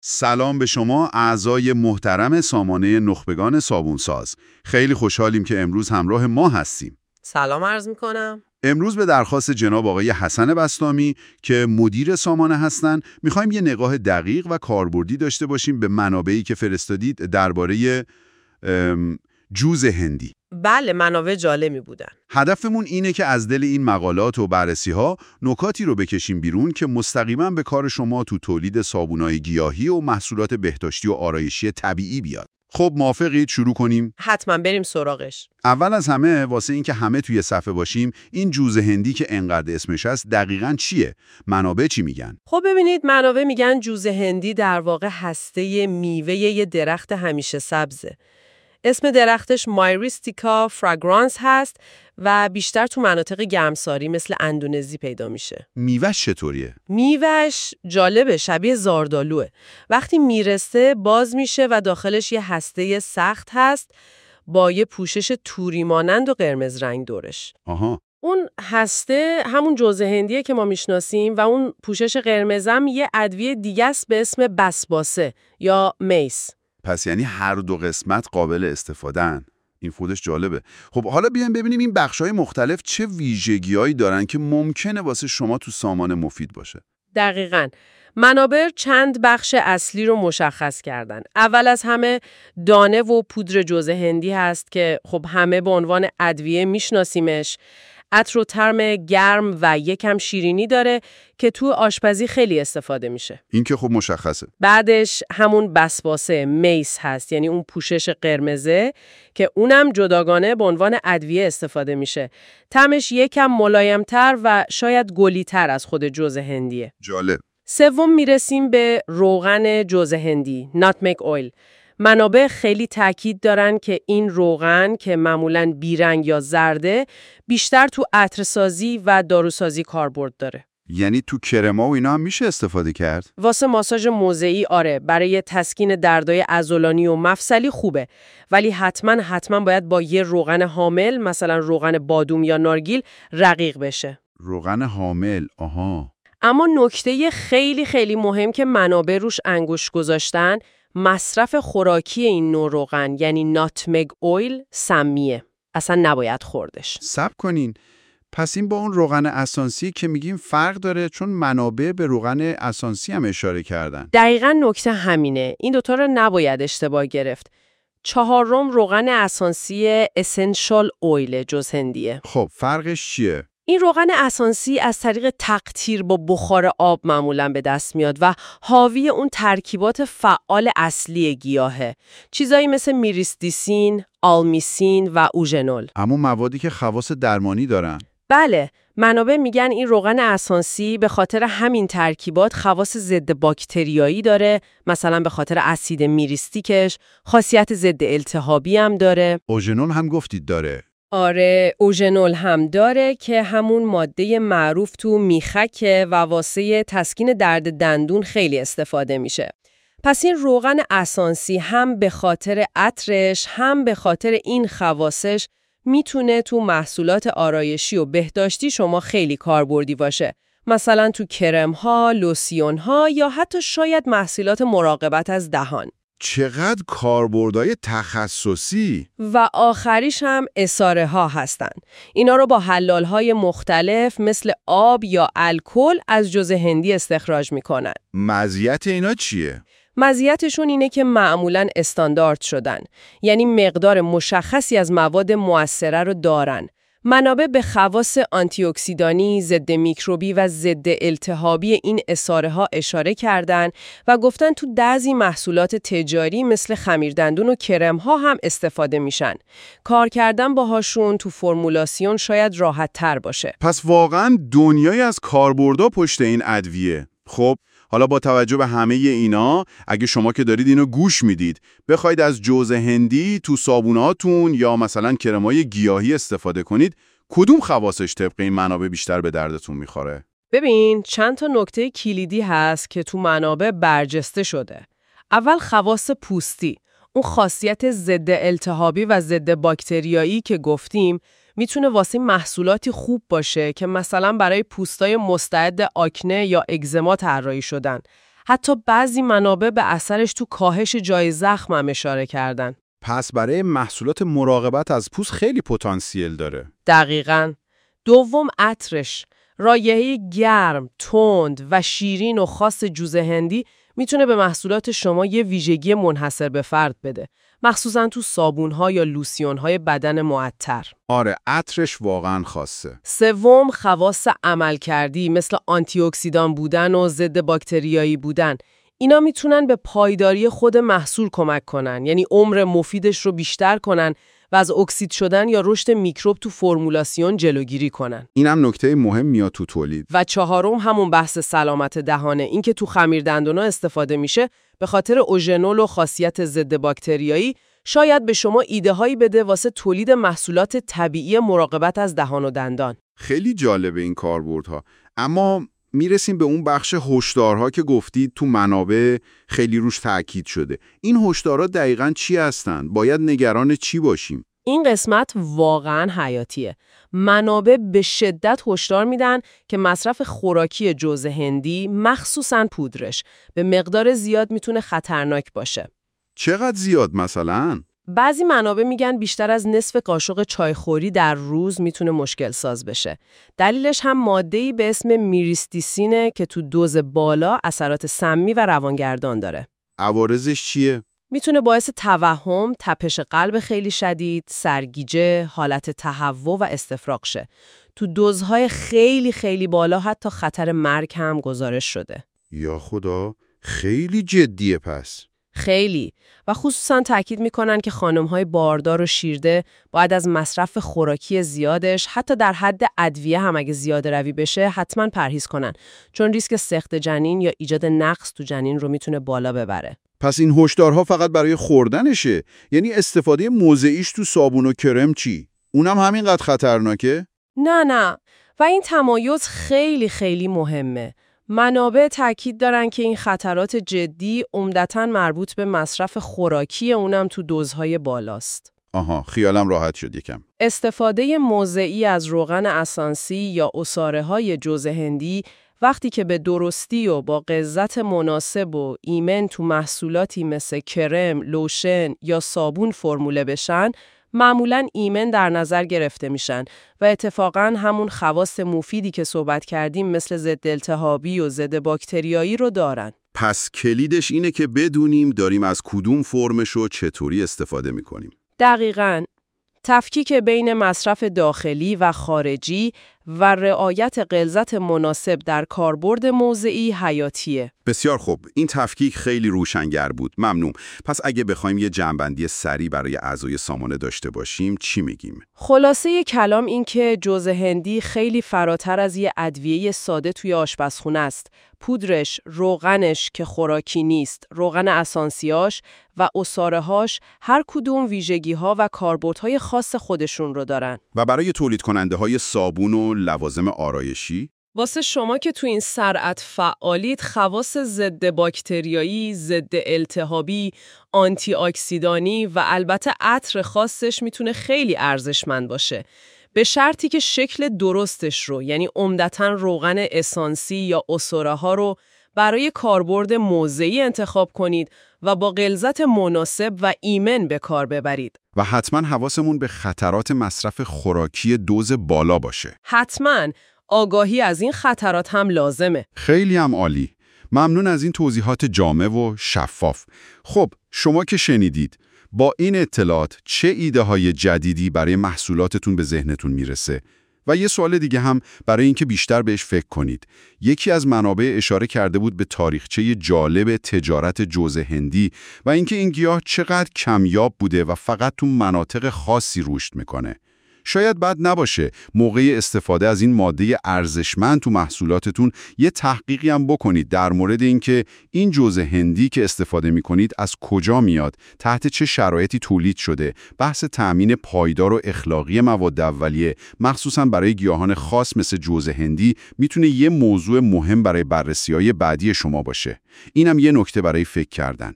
سلام به شما اعضای محترم سامانه نخبگان صابونساز. خیلی خوشحالیم که امروز همراه ما هستیم. سلام عرض میکنم. امروز به درخواست جناب آقای حسن بسطامی که مدیر سامانه هستن میخوایم یه نگاه دقیق و کاربردی داشته باشیم به منابعی که فرستادید درباره جوز هندی. بله، منابع جالبی بودن. هدفمون اینه که از دل این مقالات و بررسی‌ها نکاتی رو بکشیم بیرون که مستقیما به کار شما تو تولید صابونای گیاهی و محصولات بهداشتی و آرایشی طبیعی بیاد. خب موافقید شروع کنیم؟ حتما بریم سراغش. اول از همه واسه این که همه توی صفحه باشیم، این جوز هندی که انقدر اسمش هست دقیقاً چیه؟ منابع چی میگن؟ خب ببینید، منابع میگن جوز هندی در واقع هسته میوه یه درخت همیشه سبزه. اسم درختش مایریستیکا فراگرانس هست و بیشتر تو مناطق گرمساری مثل اندونزی پیدا میشه. میوهش چطوریه؟ میوهش جالبه، شبیه زاردالوه. وقتی میرسه باز میشه و داخلش یه هسته سخت هست با یه پوشش توری مانند و قرمز رنگ دورش. آها. اون هسته همون جوز هندیه که ما میشناسیم و اون پوشش قرمزم یه ادویه دیگه است به اسم بسباسه یا میس. پس یعنی هر دو قسمت قابل استفاده‌ان. این خودش جالبه. خب حالا بیایم ببینیم این بخش‌های مختلف چه ویژگی‌هایی دارن که ممکنه واسه شما تو سامانه مفید باشه. دقیقاً. منابع چند بخش اصلی رو مشخص کردن. اول از همه دانه و پودر جوز هندی هست که خب همه به عنوان ادویه میشناسیمش. عطر و طعم گرم و یکم شیرینی داره که تو آشپزی خیلی استفاده میشه. این که خب مشخصه. بعدش همون بسباسه میس هست، یعنی اون پوشش قرمزه که اونم جداگانه به عنوان ادویه استفاده میشه. طعمش یکم ملایم‌تر و شاید گلی‌تر از خود جوز هندیه. جالب. سوم میرسیم به روغن جوز هندی، ناتمگ اویل. منابع خیلی تاکید دارن که این روغن که معمولاً بیرنگ یا زرده بیشتر تو عطرسازی و داروسازی کاربرد داره. یعنی تو کرما و اینا هم میشه استفاده کرد؟ واسه ماساژ موضعی آره، برای تسکین دردای عضلانی و مفصلی خوبه، ولی حتما باید با یه روغن حامل، مثلا روغن بادوم یا نارگیل رقیق بشه. روغن حامل، آها. اما نکته خیلی مهم که منابع روش انگشت گذاشتن، مصرف خوراکی این نوع روغن یعنی ناتمگ اویل سمیه. اصلا نباید خوردش. صبر کنین. پس این با اون روغن اسانسی که میگیم فرق داره، چون منابع به روغن اسانسی هم اشاره کردن. دقیقاً نکته همینه. این دوتا رو نباید اشتباه گرفت. چهارم روغن اسانسی اسنشال اویل جوز هندیه. خب فرقش چیه؟ این روغن اسانسی از طریق تقطیر با بخار آب معمولاً به دست میاد و حاوی اون ترکیبات فعال اصلی گیاهه. چیزایی مثل میریستیسین، آلمیسین و اوژنول. اما موادی که خواص درمانی دارن. بله، منابع میگن این روغن اسانسی به خاطر همین ترکیبات خواص ضد باکتریایی داره، مثلا به خاطر اسید میریستیکش، خاصیت ضد التهابی هم داره. اوژنول هم گفتید داره. آره، اوژنول هم داره که همون ماده معروف تو میخک و واسه تسکین درد دندون خیلی استفاده میشه. پس این روغن اسانسی هم به خاطر عطرش هم به خاطر این خواصش میتونه تو محصولات آرایشی و بهداشتی شما خیلی کاربردی باشه. مثلا تو کرم‌ها، لوسیون‌ها یا حتی شاید محصولات مراقبت از دهان. چقدر کاربردهای تخصصی. و آخریش هم اساره ها هستن. اینا رو با حلال های مختلف مثل آب یا الکل از جوز هندی استخراج میکنن. مزیت اینا چیه؟ مزیتشون اینه که معمولاً استاندارد شدن. یعنی مقدار مشخصی از مواد مؤثره رو دارن. منابع به خواص آنتی اکسیدانی، ضد میکروبی و ضد التهابی این اساره ها اشاره کردن و گفتن تو بعضی محصولات تجاری مثل خمیردندون و کرم ها هم استفاده میشن. کار کردن باهاشون تو فرمولاسیون شاید راحت تر باشه. پس واقعاً دنیایی از کاربردها پشت این ادویه. خب حالا با توجه به همه اینا، اگه شما که دارید اینو گوش میدید، بخواید از جوز هندی تو صابوناتون یا مثلا کرمای گیاهی استفاده کنید، کدوم خواصش طبق این منابع بیشتر به دردتون میخوره؟ ببین، چند تا نکته کلیدی هست که تو منابع برجسته شده. اول خواص پوستی. اون خاصیت ضد التهابی و ضد باکتریایی که گفتیم میتونه واسه محصولاتی خوب باشه که مثلا برای پوستای مستعد آکنه یا اگزما طراحی شدن. حتی بعضی منابع به اثرش تو کاهش جای زخم هم اشاره کردن. پس برای محصولات مراقبت از پوست خیلی پتانسیل داره. دقیقاً. دوم عطرش. رایحه گرم، تند و شیرین و خاص جوز هندی میتونه به محصولات شما یه ویژگی منحصر به فرد بده. مخصوصاً تو صابون‌ها یا لوسیون‌های بدن معطر. آره، عطرش واقعاً خاصه. سوم خواص عملکردی مثل آنتی اکسیدان بودن و ضد باکتریایی بودن. اینا میتونن به پایداری خود محصول کمک کنن، یعنی عمر مفیدش رو بیشتر کنن و از اکسید شدن یا رشد میکروب تو فرمولاسیون جلوگیری کنن. اینم نکته مهمیه تو تولید. و چهارم همون بحث سلامت دهانه. این که تو خمیر دندونا استفاده میشه به خاطر اوژنول و خاصیت ضد باکتریایی شاید به شما ایده هایی بده واسه تولید محصولات طبیعی مراقبت از دهان و دندان. خیلی جالبه این کاربردها. اما میرسیم به اون بخش هشدارها که گفتید تو منابع خیلی روش تاکید شده. این هشدارها دقیقاً چی هستن؟ باید نگران چی باشیم؟ این قسمت واقعاً حیاتیه. منابع به شدت هشدار میدن که مصرف خوراکی جوز هندی، مخصوصاً پودرش، به مقدار زیاد میتونه خطرناک باشه. چقدر زیاد مثلا؟ بعضی منابع میگن بیشتر از نصف قاشق چایخوری در روز میتونه مشکل ساز بشه. دلیلش هم ماده‌ای به اسم میریستیسینه که تو دوز بالا اثرات سمی و روانگردان داره. عوارضش چیه؟ میتونه باعث توهم، تپش قلب خیلی شدید، سرگیجه، حالت تهوع و استفراغ شه. تو دوزهای خیلی خیلی بالا حتی خطر مرگ هم گزارش شده. یا خدا، خیلی جدیه پس. خیلی. و خصوصا تاکید میکنن که خانم‌های باردار و شیرده باید از مصرف خوراکی زیادش حتی در حد ادویه هم اگه زیاده روی بشه حتما پرهیز کنن، چون ریسک سقط جنین یا ایجاد نقص تو جنین رو میتونه بالا ببره. پس این هشدارها فقط برای خوردنشه؟ یعنی استفاده موضعیش تو صابون و کرم چی؟ اونم همینقدر خطرناکه؟ نه. و این تمایز خیلی خیلی مهمه. منابع تاکید دارن که این خطرات جدی عمدتاً مربوط به مصرف خوراکی، اونم تو دوزهای بالاست. آها، خیالم راحت شد یکم. استفاده موضعی از روغن اسانسی یا عصاره‌های جوز هندی وقتی که به درستی و با غلظت مناسب و ایمن تو محصولاتی مثل کرم، لوشن یا صابون فرموله بشن، معمولاً ایمن در نظر گرفته میشن و اتفاقاً همون خواص مفیدی که صحبت کردیم مثل ضد التهابی و ضد باکتریایی رو دارن. پس کلیدش اینه که بدونیم داریم از کدوم فرمش و چطوری استفاده میکنیم. دقیقاً. تفکیک بین مصرف داخلی و خارجی و رعایت غلظت مناسب در کاربرد موضعی حیاتیه. بسیار خوب، این تفکیک خیلی روشنگر بود. ممنون. پس اگه بخوایم یه جمع‌بندی سریع برای اعضای سامانه داشته باشیم، چی میگیم؟ خلاصه کلام این که جوز هندی خیلی فراتر از یه ادویه ساده توی آشپزخونه است. پودرش، روغنش که خوراکی نیست، روغن اسانسیاش و عصاره‌هاش هر کدوم ویژگی‌ها و کاربردهای خاص خودشون رو دارن. و برای تولید کننده‌های صابون و لوازم آرایشی؟ واسه شما که تو این صنعت فعالید، خواص ضد باکتریایی، ضد التهابی، آنتی اکسیدانی و البته عطر خاصش میتونه خیلی ارزشمند باشه. به شرطی که شکل درستش رو، یعنی عمدتاً روغن اسانسی یا عصاره‌ها رو برای کاربرد موضعی انتخاب کنید و با غلظت مناسب و ایمن به کار ببرید. و حتما حواسمون به خطرات مصرف خوراکی دوز بالا باشه. حتما آگاهی از این خطرات هم لازمه. خیلی هم عالی. ممنون از این توضیحات جامع و شفاف. خب، شما که شنیدید، با این اطلاعات چه ایده های جدیدی برای محصولاتتون به ذهنتون میرسه؟ و یه سوال دیگه هم برای اینکه بیشتر بهش فکر کنید. یکی از منابع اشاره کرده بود به تاریخچه جالب تجارت جوز هندی و اینکه این گیاه چقدر کمیاب بوده و فقط تو مناطق خاصی رشد میکنه. شاید بد نباشه موقع استفاده از این ماده ارزشمند تو محصولاتتون یه تحقیقی هم بکنید در مورد اینکه این جوز هندی که استفاده میکنید از کجا میاد، تحت چه شرایطی تولید شده. بحث تأمین پایدار و اخلاقی مواد اولیه مخصوصاً برای گیاهان خاص مثل جوز هندی میتونه یه موضوع مهم برای بررسی‌های بعدی شما باشه. اینم یه نکته برای فکر کردن.